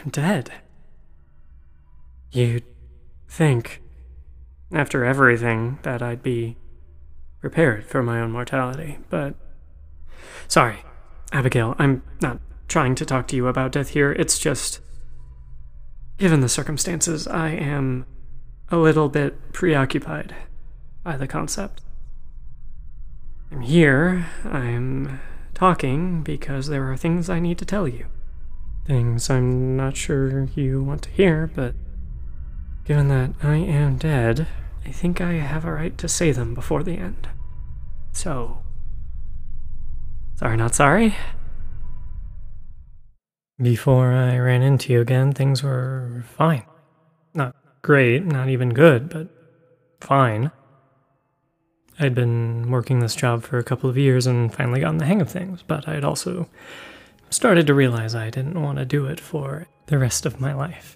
dead. You'd think, after everything, that I'd be prepared for my own mortality, but... Sorry, Abigail, I'm not trying to talk to you about death here, it's just... Given the circumstances, I am a little bit preoccupied by the concept. I'm here, I'm talking because there are things I need to tell you. Things I'm not sure you want to hear, but given that I am dead, I think I have a right to say them before the end. So, sorry not sorry. Before I ran into you again, things were fine. Not great, not even good, but fine. I'd been working this job for a couple of years and finally gotten the hang of things, but I'd also started to realize I didn't want to do it for the rest of my life.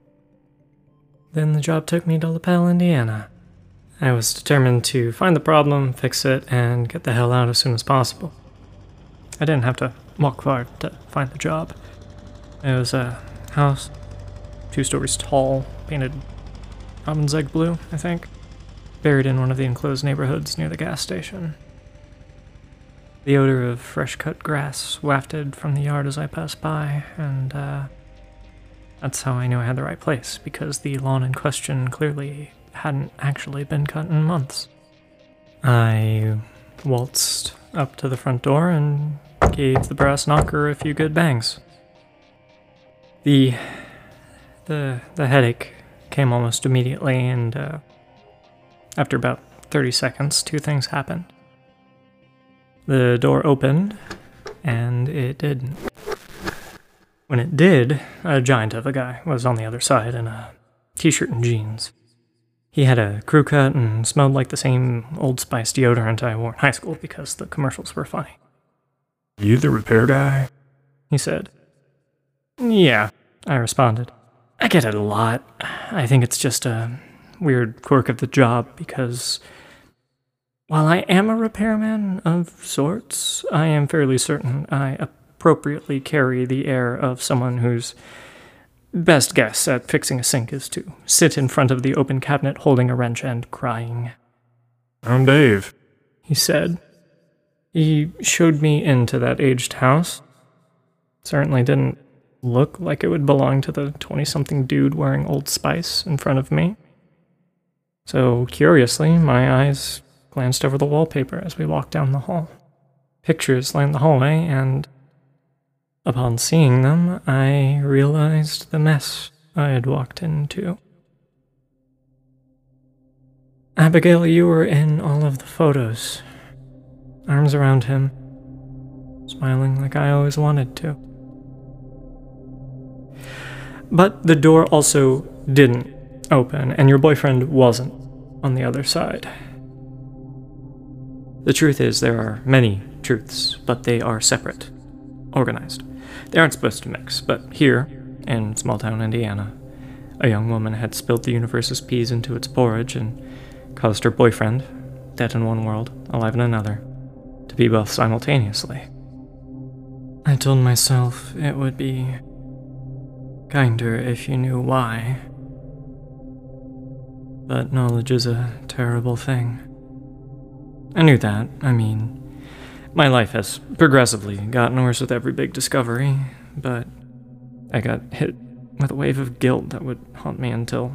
Then the job took me to LaPel, Indiana. I was determined to find the problem, fix it, and get the hell out as soon as possible. I didn't have to walk far to find the job. It was a house, 2 stories tall, painted robin's egg blue, I think, buried in one of the enclosed neighborhoods near the gas station. The odor of fresh-cut grass wafted from the yard as I passed by, and that's how I knew I had the right place, because the lawn in question clearly hadn't actually been cut in months. I waltzed up to the front door and gave the brass knocker a few good bangs. The headache came almost immediately, and after about 30 seconds, 2 things happened. The door opened, and it didn't. When it did, a giant of a guy was on the other side in a t-shirt and jeans. He had a crew cut and smelled like the same Old Spice deodorant I wore in high school because the commercials were funny. "You the repair guy?" he said. "Yeah," I responded. "I get it a lot. I think it's just a weird quirk of the job because while I am a repairman of sorts, I am fairly certain I appropriately carry the air of someone whose best guess at fixing a sink is to sit in front of the open cabinet holding a wrench and crying." "I'm Dave," he said. He showed me into that aged house. Certainly didn't look like it would belong to the 20-something dude wearing Old Spice in front of me. So, curiously, my eyes glanced over the wallpaper as we walked down the hall. Pictures lined the hallway, and upon seeing them, I realized the mess I had walked into. "Abigail, you were in all of the photos." Arms around him, smiling like I always wanted to. But the door also didn't open, and your boyfriend wasn't on the other side. The truth is, there are many truths, but they are separate, organized. They aren't supposed to mix, but here, in small-town Indiana, a young woman had spilled the universe's peas into its porridge and caused her boyfriend, dead in one world, alive in another, to be both simultaneously. I told myself it would be kinder if you knew why. But knowledge is a terrible thing. I knew that. I mean, my life has progressively gotten worse with every big discovery, but I got hit with a wave of guilt that would haunt me until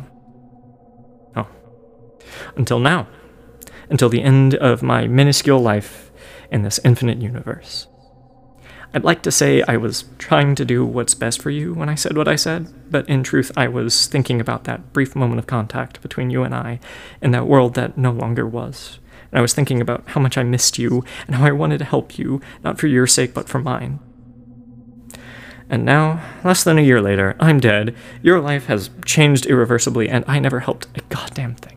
now. Until the end of my minuscule life in this infinite universe. I'd like to say I was trying to do what's best for you when I said what I said, but in truth I was thinking about that brief moment of contact between you and I in that world that no longer was. And I was thinking about how much I missed you and how I wanted to help you, not for your sake but for mine. And now, less than a year later, I'm dead, your life has changed irreversibly, and I never helped a goddamn thing.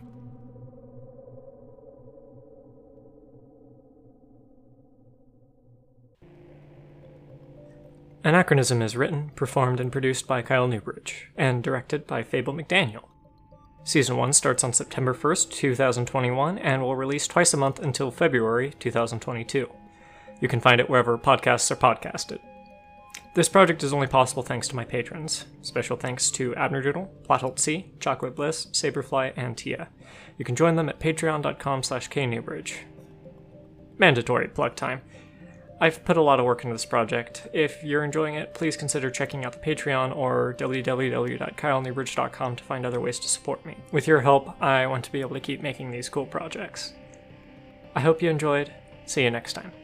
Anachronism is written, performed, and produced by Kyle Newbridge, and directed by Fable McDaniel. Season 1 starts on September 1st, 2021, and will release twice a month until February 2022. You can find it wherever podcasts are podcasted. This project is only possible thanks to my patrons. Special thanks to Abner Doodle, Plotholt C, Chocolate Bliss, Saberfly, and Tia. You can join them at patreon.com/knewbridge. Mandatory plug time. I've put a lot of work into this project. If you're enjoying it, please consider checking out the Patreon or www.kylenewbridge.com to find other ways to support me. With your help, I want to be able to keep making these cool projects. I hope you enjoyed. See you next time.